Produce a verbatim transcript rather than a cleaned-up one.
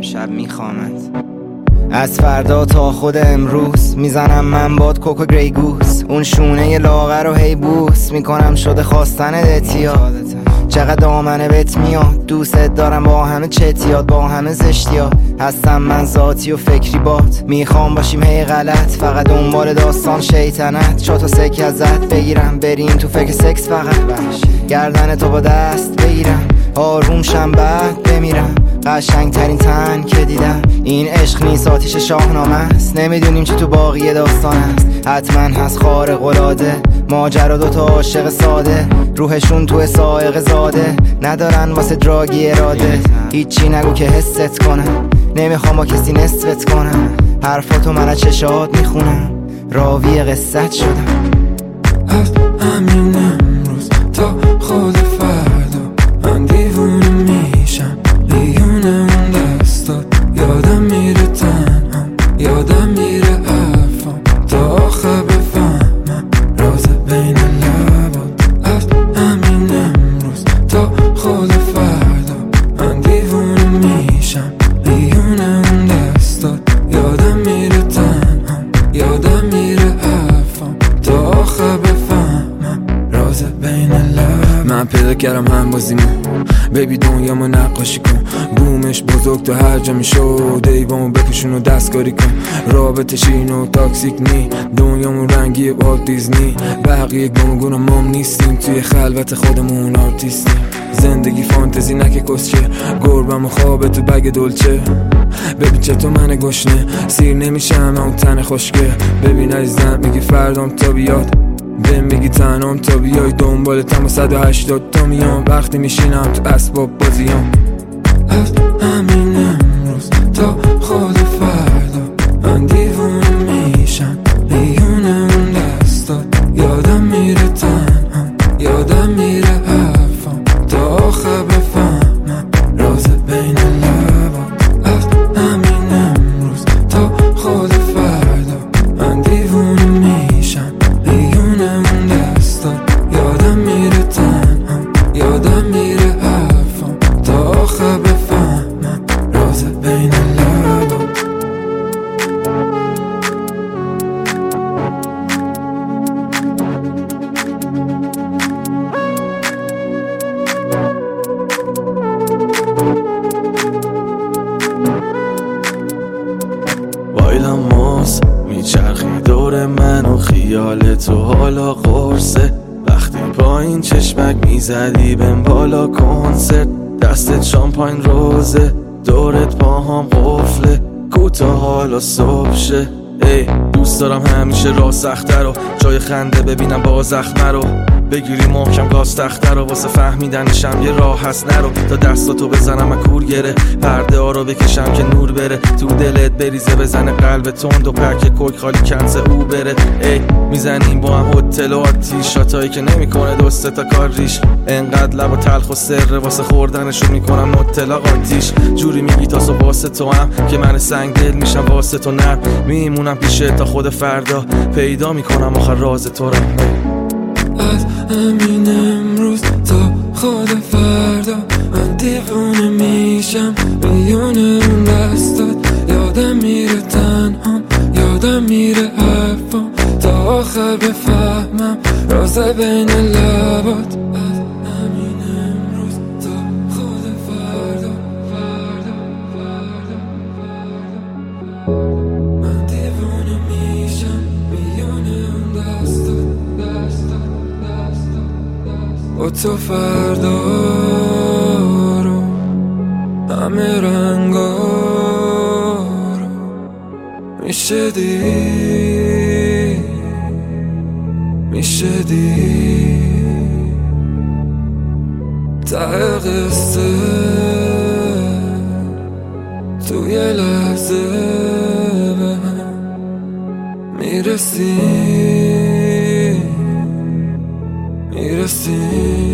امشب میخوامت. از فردا تا خود امروز میزنم من باد کوکو گری گوس، اون شونه لاغر رو هی بوس میکنم شده خواستن اتیاد. چقدر دامنه بهت میاد، دوست دارم با همه چتیات، با همه زشتیات. هستم من ذاتی و فکری بات، میخوام باشیم هی غلط، فقط دنبال داستان شیطنت. چاتو سکه ازت بگیرم، بریم تو فکر سکس فقط. گردن تو با دست بگیرم، آروم شم بعد بمیرم. قشنگ ترین تن که دیدم، این عشق نیست آتیش شاهنامه است. نمیدونیم چی تو باقی داستان است، حتما هست خارق العاده. ماجرا دوتا عاشق ساده، روحشون تو سائق زاده، ندارن واسه دراگی اراده. هیچی نگو که حست کنم، نمیخوام با کسی نصفت کنم. حرفاتو من از چشات میخونم، راوی قصت شدم. از همین امروز تا خود فردا من دیوونه میشم، بیونه اون دستات. یادم میره تنها، یادم میره حرفام، تا آخر بفهمم راز بین لبات. از همین امروز تا خود فردا من دیوونه میشم، بیونه اون دستات. یادم میره تنها، یادم میره حرفام، تا آخر بفهمم راز بین لبات. من پیدا کردم هم بازیمو، بیبی دنیامو نقاشی کن. بومش بزرگ تو هر جا میشد، ایوامو بپوشون و دستکاری کن. رابطه شین و تاکسیک نی، دنیامو رنگی والت دیزنی. بقیه گمگون مام نیستیم، توی خلوت خودمون آرتیستیم. زندگی فانتزی نکه کسچه، گربم و خوابه تو بگ دلچه. ببین چطور من گشنه سیر نمیشم اون تن خوشگه. ببین عزیزم میگی فردام تا بیاد، بهم میگی تنام تا بیای. دنبالتم و صد و هشتاد تا میام، وقتی میشینم تو اسباب بازیام. از همین امروز تا خود فردا من دیوونه میشم، بیونه اون دستات. یادم میره تنها، یادم میره حرفام، تا آخر بفهمم راز بین لبات. از همین امروز تا خود فردا من دیوونه میشم، بیونه اون دستات. یادم میره تنها، یادم میره حرفام، تا آخر بفهمم راز بین لبات. وایلم ماس میچرخی دور من و خیال تو حالا قرصه. وقتی پایین چشمک میزدی بهم بالا کنسرت، دستت شامپاین روزه، دورت پاهام قفله. کوتا حالا صبح شه، ای دوست دارم همیشه راه سخته رو، جای خنده ببینم با زخمه رو. بگیری محکم گاز تخته رو، واسه فهمیدنشم یه راه هست نرو. تا دستاتو بزنم اکور گره، پرده ها رو بکشم که نور بره. تو دلت بریزه بزنه قلب تند و پک کوک خالی کنسه او بره. ای میزنیم با هم هتل و آتیش، شاتایی که نمیکنه دوسته تا کار ریش. انقدر لب و تلخ و سره، واسه خوردنشون میکنم نوتلا آتیش. جوری میگی تاسو واسه تو هم که من سنگ دل میشم واسه تو نرم. میمونم پیشه تا خود فردا، پیدا میکنم آخر راز تو رو. از همین امروز تا خود فردا من دیوونه میشم، بیونه اون دستات. یادم میره تنهام، یادم میره حرفام، تا آخر بفهمم راز بین لبات. از همین امروز تا خود فردا، فردا، فردا، فردا. من دیوونه میشم، بیونه اون دستات. با تو فردا رو همه رنگا رو میشه دید، میشه دید. ته قصه تو یه لحظه به هم میرسی، میرسی.